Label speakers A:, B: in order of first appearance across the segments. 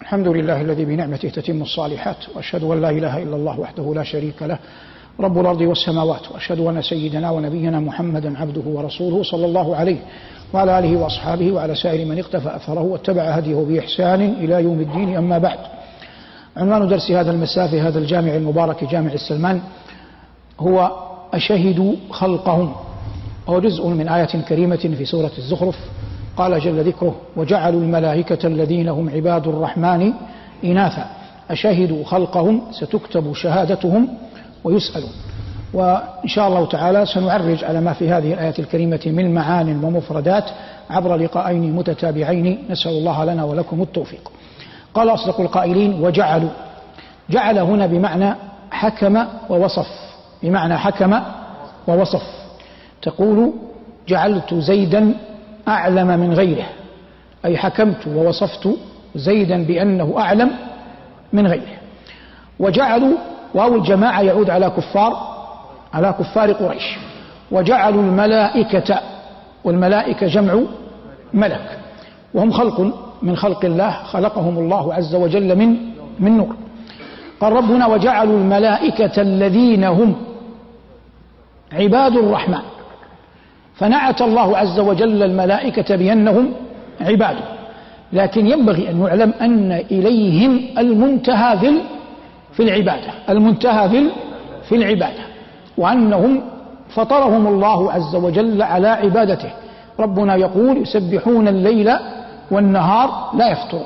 A: الحمد لله الذي بنعمته تتم الصالحات، وأشهد أن لا إله إلا الله وحده لا شريك له رب الأرض والسماوات، وأشهد أن سيدنا ونبينا محمدا عبده ورسوله صلى الله عليه وعلى آله وأصحابه وعلى سائر من اقتفى أثره واتبع هديه بإحسان إلى يوم الدين. أما بعد، عنوان درس هذا المساء في هذا الجامع المبارك جامع السلمان هو أشهدوا خلقهم، وهو جزء من آية كريمة في سورة الزخرف. قال جل ذكره: وجعلوا الملائكة الذين هم عباد الرحمن إناثا أشهدوا خلقهم ستكتب شهادتهم ويسألون. وإن شاء الله تعالى سنعرج على ما في هذه الآية الكريمة من معان ومفردات عبر لقاءين متتابعين، نسأل الله لنا ولكم التوفيق. قال أصدق القائلين: وجعلوا. جعل هنا بمعنى حكم ووصف، بمعنى حكم ووصف. تقول: جعلت زيدا أعلم من غيره، أي حكمت ووصفت زيدا بأنه أعلم من غيره. وجعلوا واو الجماعة يعود على كفار قريش. وجعلوا الملائكة، والملائكة جمع ملك، وهم خلق من خلق الله، خلقهم الله عز وجل من نور. قال ربنا: وجعلوا الملائكة الذين هم عباد الرحمن، فنعت الله عز وجل الملائكة بأنهم عباد، لكن ينبغي أن يعلم أن إليهم المنتهى في العبادة، المنتهى في العبادة، وأنهم فطرهم الله عز وجل على عبادته. ربنا يقول: يسبحون الليل والنهار لا يفترون.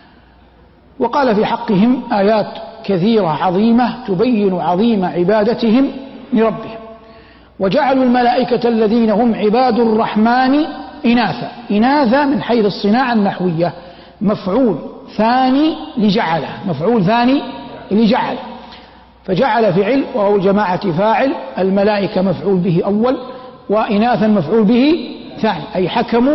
A: وقال في حقهم آيات كثيرة عظيمة تبين عظيم عبادتهم لربهم. وجعلوا الملائكة الذين هم عباد الرحمن إناثا. إناثا من حيث الصناعة النحوية مفعول ثاني لجعله، مفعول ثاني لجعله، فجعل فعل وهو الجماعة فاعل، الملائكة مفعول به أول، وإناثا مفعول به ثاني، أي حكموا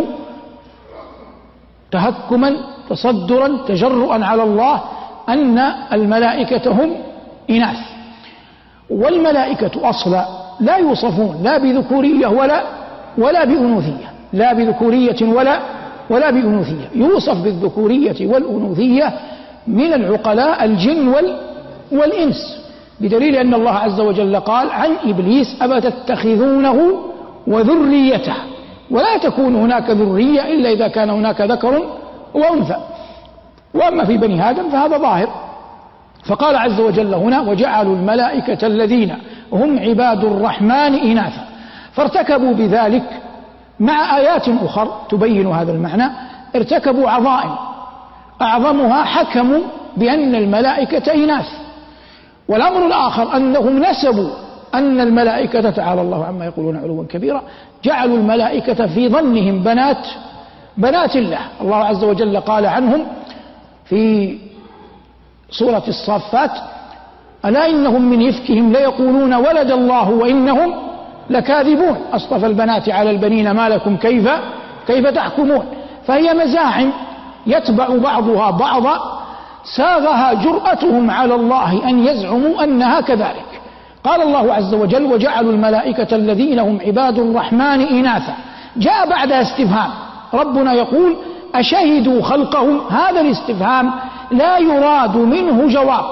A: تهكما تصدرا تجرؤا على الله أن الملائكة هم إناث. والملائكة أصلا لا يوصفون لا بذكورية ولا بأنوثية، لا بذكورية ولا بأنوثية. يوصف بالذكورية والأنوثية من العقلاء الجن والإنس، بدليل أن الله عز وجل قال عن إبليس: أفتتخذونه وذريته، ولا تكون هناك ذرية إلا إذا كان هناك ذكر وأنثى. وأما في بني آدم فهذا ظاهر. فقال عز وجل هنا: وجعلوا الملائكة الذين هم عباد الرحمن إناثا، فارتكبوا بذلك مع آيات أخرى تبين هذا المعنى، ارتكبوا عظائم، أعظمها حكموا بأن الملائكة إناث. والأمر الآخر أنهم نسبوا أن الملائكة، تعالى الله عما يقولون علوا كبيرا، جعلوا الملائكة في ظنهم بنات الله. الله عز وجل قال عنهم في سورة الصافات: ألا إنهم من إفكهم ليقولون ولد الله وإنهم لكاذبون، أصطفى البنات على البنين ما لكم كيف تحكمون. فهي مزاعم يتبع بعضها بعضا، ساغها جرأتهم على الله أن يزعموا أنها كذلك. قال الله عز وجل: وجعلوا الملائكة الذين هم عباد الرحمن إناثا. جاء بعد استفهام، ربنا يقول: أشهدوا خلقهم. هذا الاستفهام لا يراد منه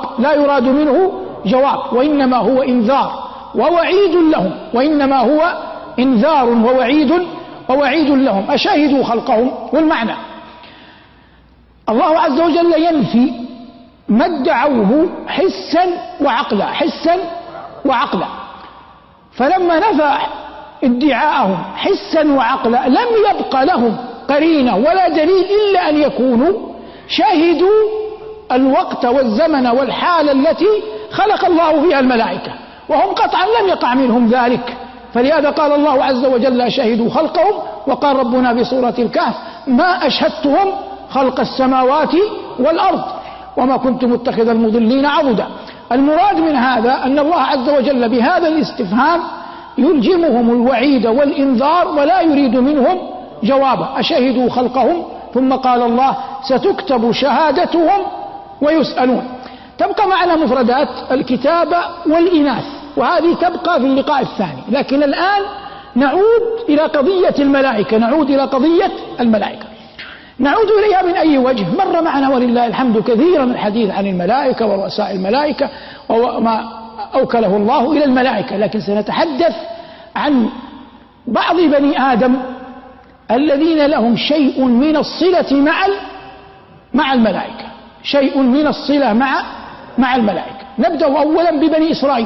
A: جواب، وإنما هو إنذار ووعيد لهم، وإنما هو إنذار ووعيد لهم. أشهدوا خلقهم. والمعنى الله عز وجل ينفي ما ادعوه حسا وعقلا، فلما نفى ادعاءهم حسا وعقلا لم يبق لهم قرينة ولا دليل إلا أن يكونوا شهدوا الوقت والزمن والحالة التي خلق الله فيها الملائكة، وهم قطعا لم يقع منهم ذلك. فلهذا قال الله عز وجل: شهدوا خلقهم. وقال ربنا في سورة الكهف: ما أشهدتهم خلق السماوات والأرض وما كنت متخذ المضلين عضدا. المراد من هذا أن الله عز وجل بهذا الاستفهام يلجمهم الوعيد والإنذار ولا يريد منهم جوابا. أشهدوا خلقهم. ثم قال الله: ستكتب شهادتهم ويسألون. تبقى معنا مفردات الكتابة والإناث، وهذه تبقى في اللقاء الثاني. لكن الآن نعود إلى قضية الملائكة. نعود إليها من أي وجه؟ مر معنا ولله الحمد كثيرا الحديث عن الملائكة ورؤساء الملائكة وما أوكله الله إلى الملائكة، لكن سنتحدث عن بعض بني آدم الذين لهم شيء من الصلة مع الملائكة، شيء من الصلة مع الملائكة. نبدأ أولا ببني إسرائيل.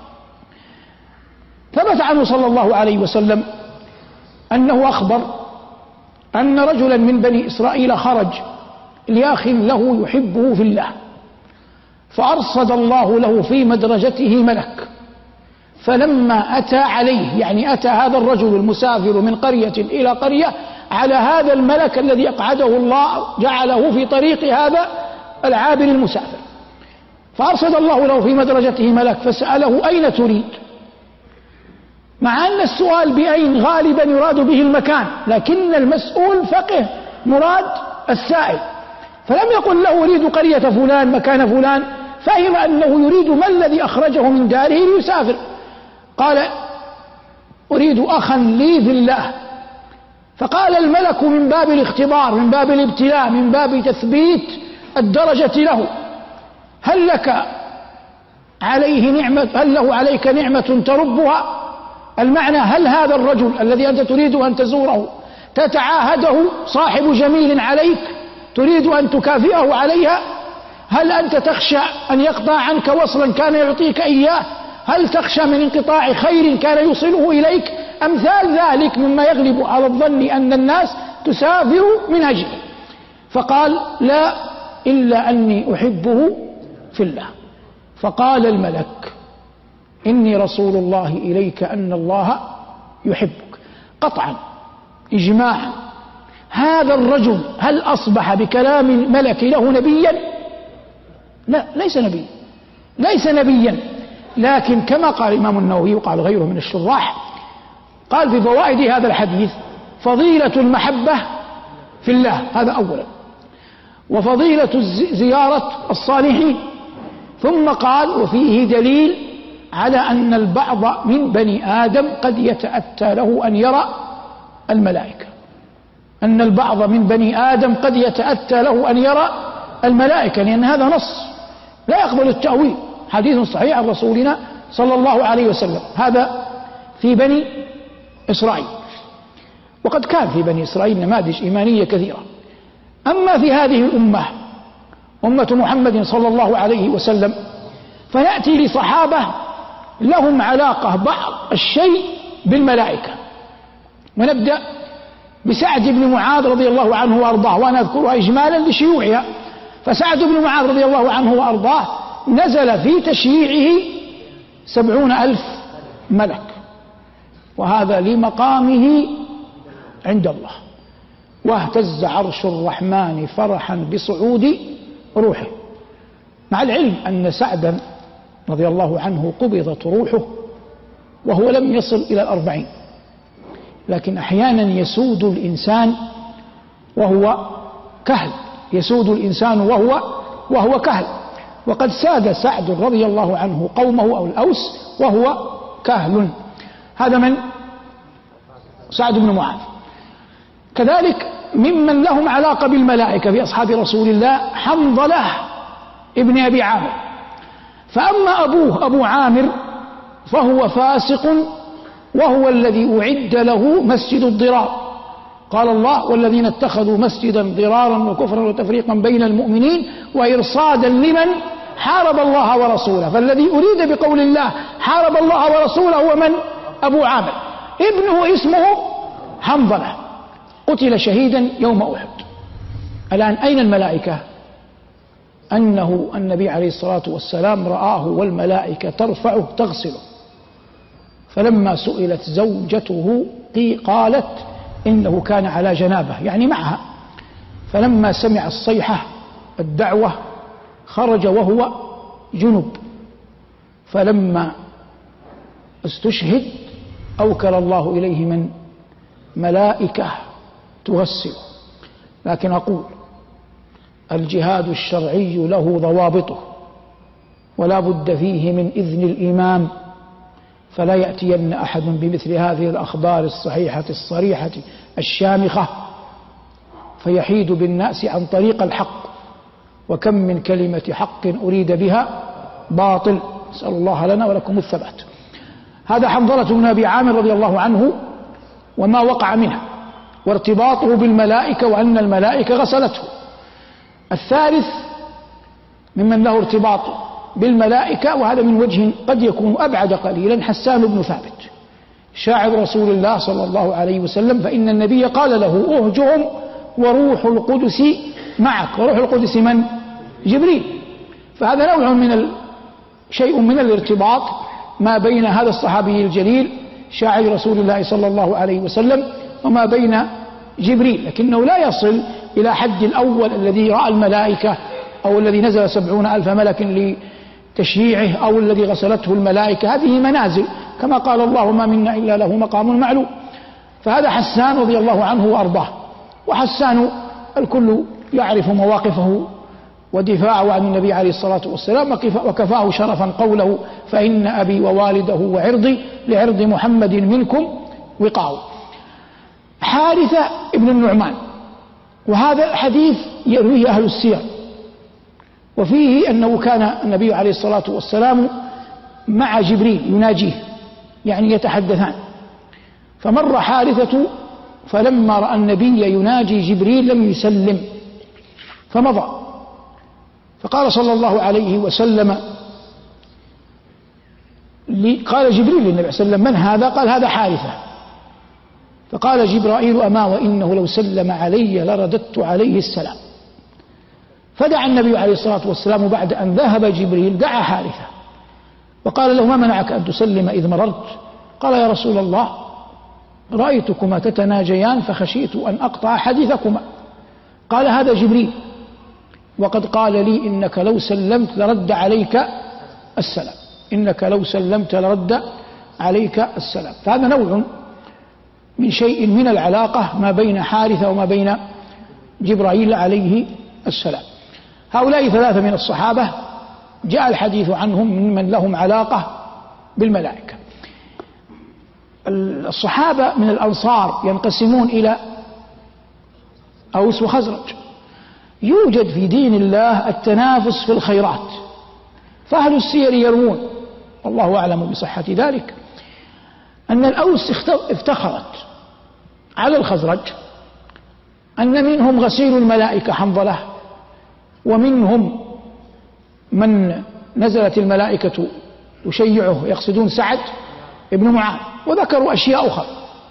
A: ثبت عنه صلى الله عليه وسلم أنه أخبر أن رجلا من بني إسرائيل خرج لأخ له يحبه في الله، فأرصد الله له في مدرجته ملك، فلما أتى عليه، يعني أتى هذا الرجل المسافر من قرية إلى قرية على هذا الملك الذي أقعده الله جعله في طريق هذا العابر المسافر، فأرصد الله له في مدرجته ملك فسأله أين تريد؟ مع أن السؤال بأين غالبا يراد به المكان، لكن المسؤول فقه مراد السائل، فلم يقل له أريد قرية فلان مكان فلان، فهم أنه يريد ما الذي أخرجه من داره ليسافر. قال أريد أخا لي في الله. فقال الملك من باب الاختبار، من باب الابتلاء، من باب تثبيت الدرجة له: هل لك عليه نعمة، هل له عليك نعمة تربها؟ المعنى هل هذا الرجل الذي أنت تريد أن تزوره تتعاهده صاحب جميل عليك تريد أن تكافئه عليها؟ هل أنت تخشى أن يقطع عنك وصلا كان يعطيك إياه؟ هل تخشى من انقطاع خير كان يوصله إليك؟ أمثال ذلك مما يغلب على الظن أن الناس تسافر من أجله. فقال لا، إلا أني أحبه في الله. فقال الملك إني رسول الله إليك أن الله يحبك. قطعا إجماعا هذا الرجل هل أصبح بكلام الملك له نبيا؟ لا، ليس نبيا، لكن كما قال الإمام النووي وقال غيره من الشراح، قال في فوائد هذا الحديث فضيلة المحبة في الله، هذا أولا، وفضيلة زيارة الصالحين، ثم قال وفيه دليل على أن البعض من بني آدم قد يتأتى له أن يرى الملائكة، أن البعض من بني آدم قد يتأتى له أن يرى الملائكة، لأن هذا نص لا يقبل التأويل، حديث صحيح عن رسولنا صلى الله عليه وسلم. هذا في بني إسرائيل، وقد كان في بني إسرائيل نماذج إيمانية كثيرة. أما في هذه الأمة، أمة محمد صلى الله عليه وسلم، فنأتي لصحابة لهم علاقة بعض الشيء بالملائكة، ونبدأ بسعد بن معاذ رضي الله عنه وأرضاه، وأنا أذكرها إجمالا لشيوعها. فسعد بن معاذ رضي الله عنه وأرضاه نزل في تشييعه 70,000 ملك، وهذا لمقامه عند الله. واهتز عرش الرحمن فرحا بصعود روحه، مع العلم أن سعدا رضي الله عنه قبضت روحه وهو لم يصل إلى 40، لكن أحيانا يسود الإنسان وهو كهل، يسود الإنسان وهو كهل، وقد ساد سعد رضي الله عنه قومه أو الأوس وهو كهل. هذا من سعد بن معاذ. كذلك ممن لهم علاقة بالملائكة في أصحاب رسول الله حنظلة ابن أبي عامر. فأما أبوه أبو عامر فهو فاسق، وهو الذي أعد له مسجد الضرار. قال الله والذين اتخذوا مسجدا ضرارا وكفرا وتفريقا بين المؤمنين وإرصادا لمن حارب الله ورسوله. فالذي أريد بقول الله حارب الله ورسوله هو من؟ أبو عامر. ابنه اسمه حنظلة، قتل شهيدا يوم أحد. الآن أين الملائكة؟ أنه النبي عليه الصلاة والسلام رآه والملائكة ترفعه تغسله، فلما سئلت زوجته قالت إنه كان على جنابه، يعني معها، فلما سمع الصيحة الدعوة خرج وهو جنب، فلما استشهد أوكل الله إليه من ملائكة تغسله. لكن أقول الجهاد الشرعي له ضوابطه، ولا بد فيه من إذن الإمام، فلا يأتين أحد بمثل هذه الأخبار الصحيحة الصريحة الشامخة فيحيد بالناس عن طريق الحق، وكم من كلمة حق أريد بها باطل، نسأل الله لنا ولكم الثبات. هذا حنظلة بن أبي عامر رضي الله عنه وما وقع منها، وارتباطه بالملائكة وأن الملائكة غسلته. الثالث ممن له ارتباط بالملائكة، وهذا من وجه قد يكون أبعد قليلا، حسان بن ثابت شاعر رسول الله صلى الله عليه وسلم، فإن النبي قال له اهجهم وروح القدس معك. وروح القدس من؟ جبريل. فهذا نوع من شيء من الارتباط ما بين هذا الصحابي الجليل شاعر رسول الله صلى الله عليه وسلم وما بين جبريل، لكنه لا يصل إلى حد الأول الذي رأى الملائكة، أو الذي نزل 70,000 ملك لتشييعه، أو الذي غسلته الملائكة. هذه منازل، كما قال الله ما منا إلا له مقام معلوم. فهذا حسان رضي الله عنه وأرضاه. وحسان الكل يعرف مواقفه ودفاعه عن النبي عليه الصلاة والسلام، وكفاه شرفا قوله فإن أبي ووالده وعرضي لعرض محمد منكم وقاء. حارثة ابن النعمان، وهذا الحديث يرويه أهل السير، وفيه أنه كان النبي عليه الصلاة والسلام مع جبريل يناجيه، يعني يتحدثان. فمر حارثة فلما رأى النبي يناجي جبريل لم يسلم فمضى، فقال صلى الله عليه وسلم قال جبريل للنبي صلى الله عليه وسلم من هذا؟ قال هذا حارثة. فقال جبرائيل أما وإنه لو سلم علي لرددت عليه السلام. فدعا النبي عليه الصلاة والسلام بعد أن ذهب جبريل، دعا حارثة وقال له ما منعك أن تسلم إذ مررت؟ قال يا رسول الله رأيتكما تتناجيان فخشيت أن أقطع حديثكما. قال هذا جبريل وقد قال لي إنك لو سلمت لرد عليك السلام، إنك لو سلمت لرد عليك السلام. فهذا نوع من شيء من العلاقة ما بين حارثة وما بين جبرائيل عليه السلام. هؤلاء ثلاثة من الصحابة جاء الحديث عنهم ممن لهم علاقة بالملائكة. الصحابة من الأنصار ينقسمون إلى أوس وخزرج. يوجد في دين الله التنافس في الخيرات، فأهل السير يروون والله أعلم بصحة ذلك أن الأوس افتخرت على الخزرج أن منهم غسيل الملائكة حنظلة، ومنهم من نزلت الملائكة تشيعه يقصدون سعد ابن معاذ، وذكروا أشياء أخرى.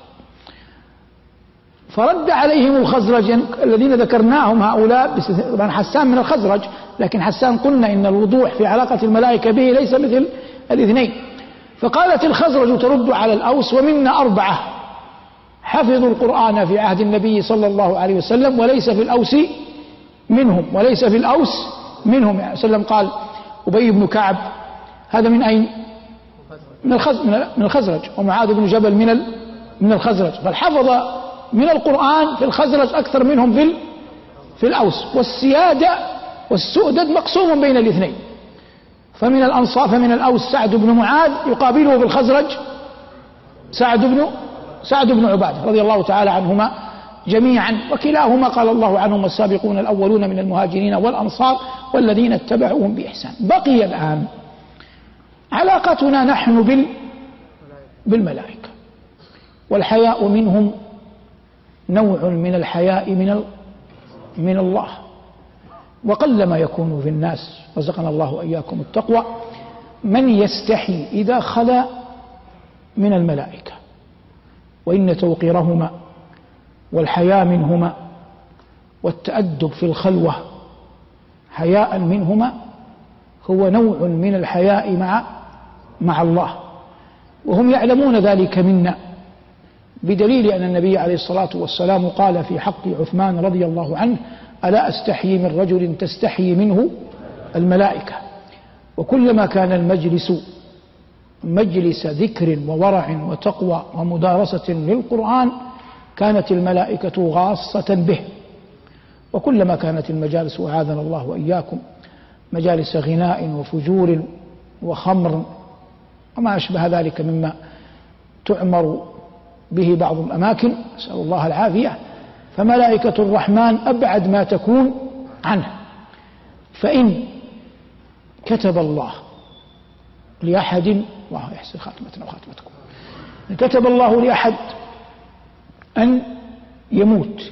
A: فرد عليهم الخزرج الذين ذكرناهم هؤلاء، طبعا حسان من الخزرج، لكن حسان قلنا إن الوضوح في علاقة الملائكة به ليس مثل الاثنين. فقالت الخزرج ترد على الأوس ومنا 4 حفظوا القرآن في عهد النبي صلى الله عليه وسلم وليس في الأوس منهم، وليس في الأوس منهم. يعني وسلم قال أبي بن كعب هذا من أين؟ من الخزرج، ومعاذ بن جبل من الخزرج، فالحفظ من القرآن في الخزرج أكثر منهم في الأوس. والسيادة والسؤدد مقسوم بين الاثنين، فمن الأنصار فمن الأوس سعد بن معاذ يقابله في الخزرج سعد بن عبادة رضي الله تعالى عنهما جميعا، وكلاهما قال الله عنهم السابقون الأولون من المهاجرين والأنصار والذين اتبعوهم بإحسان. بقي الآن علاقتنا نحن بالملائكة، والحياء منهم نوع من الحياء من الله، وقلما يكون في الناس رزقنا الله إياكم التقوى من يستحي إذا خلا من الملائكة، وإن توقيرهما والحياء منهما والتأدب في الخلوة حياء منهما هو نوع من الحياء مع الله، وهم يعلمون ذلك منا، بدليل أن النبي عليه الصلاة والسلام قال في حق عثمان رضي الله عنه ألا أستحيي من رجل تستحيي منه الملائكة. وكلما كان المجلس مجلس ذكر وورع وتقوى ومدارسة للقرآن كانت الملائكة غاصة به، وكلما كانت المجالس وعاذنا الله وإياكم مجالس غناء وفجور وخمر وما أشبه ذلك مما تعمر به بعض الأماكن، نسأل الله العافية، فملائكة الرحمن أبعد ما تكون عنه. فإن كتب الله لأحد، الله يحسن خاتمتنا وخاتمتكم، إن كتب الله لأحد أن يموت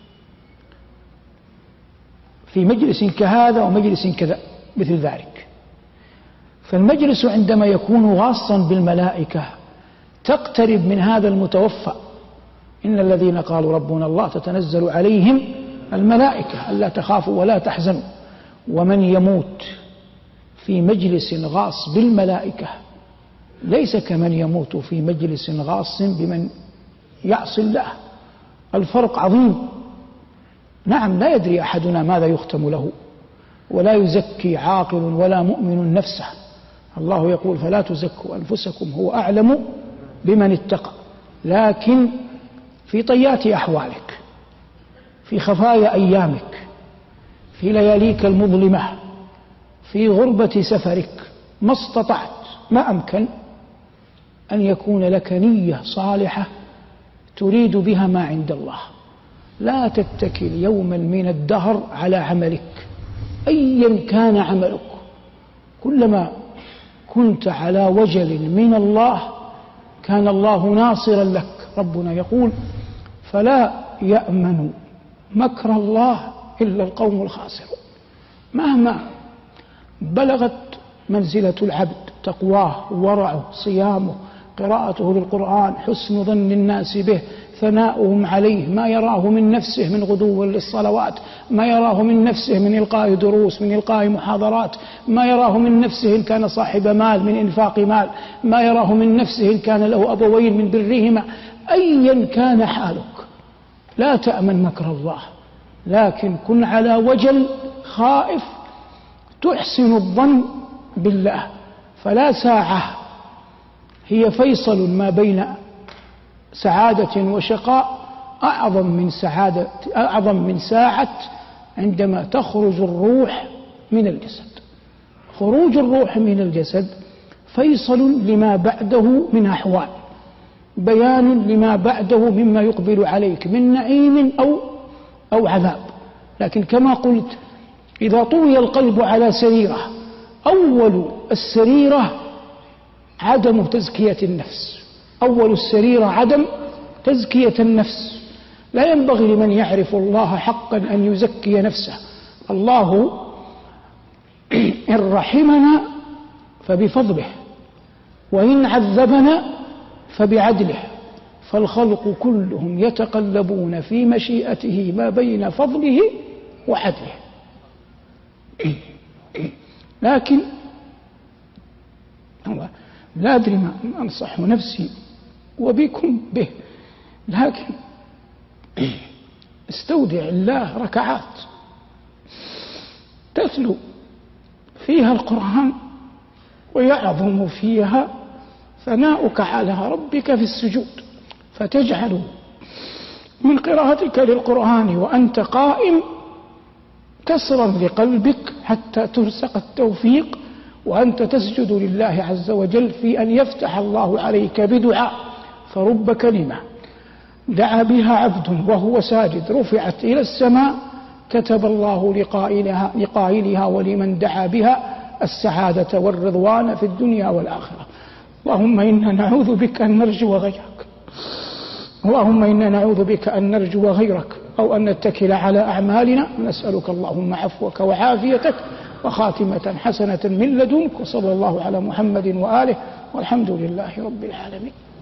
A: في مجلس كهذا ومجلس كذا مثل ذلك، فالمجلس عندما يكون غاصا بالملائكة تقترب من هذا المتوفى. إن الذين قالوا ربنا الله تتنزل عليهم الملائكة ألا تخافوا ولا تحزنوا. ومن يموت في مجلس غاص بالملائكة ليس كمن يموت في مجلس غاص بمن يعصي الله، الفرق عظيم. نعم، لا يدري أحدنا ماذا يختم له، ولا يزكي عاقل ولا مؤمن نفسه. الله يقول فلا تزكوا أنفسكم هو أعلم بمن اتقى. لكن في طيات أحوالك، في خفايا أيامك، في لياليك المظلمة، في غربة سفرك، ما استطعت ما أمكن أن يكون لك نية صالحة تريد بها ما عند الله. لا تتكل يوما من الدهر على عملك أيا كان عملك. كلما كنت على وجل من الله كان الله ناصرا لك. ربنا يقول فلا يأمن مكر الله إلا القوم الخاسرون. مهما بلغت منزلة العبد، تقواه، ورعه، صيامه، قراءته للقرآن، حسن ظن الناس به، ثناؤهم عليه، ما يراه من نفسه من غدو للصلوات، ما يراه من نفسه من إلقاء دروس، من إلقاء محاضرات، ما يراه من نفسه إن كان صاحب مال من إنفاق مال، ما يراه من نفسه إن كان له أبوين من برهما، أيا كان حالك لا تأمن مكر الله، لكن كن على وجل خائف تحسن الظن بالله. فلا ساعة هي فيصل ما بين سعادة وشقاء أعظم من ساعة عندما تخرج الروح من الجسد. خروج الروح من الجسد فيصل لما بعده من أحوال، بيان لما بعده مما يقبل عليك من نعيم أو عذاب. لكن كما قلت إذا طوي القلب على سريرة، أول السريرة عدم تزكية النفس، أول السريرة عدم تزكية النفس. لا ينبغي لمن يعرف الله حقا أن يزكي نفسه. الله إن رحمنا فبفضله، وإن عذبنا فبعدله، فالخلق كلهم يتقلبون في مشيئته ما بين فضله وعدله. لكن لا أدري ما أنصح نفسي وبكم به، لكن استودع الله ركعات تتلو فيها القرآن ويعظم فيها ثناؤك على ربك في السجود، فتجعل من قراءتك للقرآن وأنت قائم كسرا لقلبك حتى ترزق التوفيق وأنت تسجد لله عز وجل في أن يفتح الله عليك بدعاء. فرب كلمة دعا بها عبد وهو ساجد رفعت إلى السماء، كتب الله لقائلها ولمن دعا بها السعادة والرضوان في الدنيا والآخرة. اللهم إنا نعوذ بك أن نرجو غيرك، اللهم إنا نعوذ بك أن نرجو غيرك أو أن نتكل على أعمالنا. نسألك اللهم عفوك وعافيتك وخاتمة حسنة من لدنك. وصلى الله على محمد وآله، والحمد لله رب العالمين.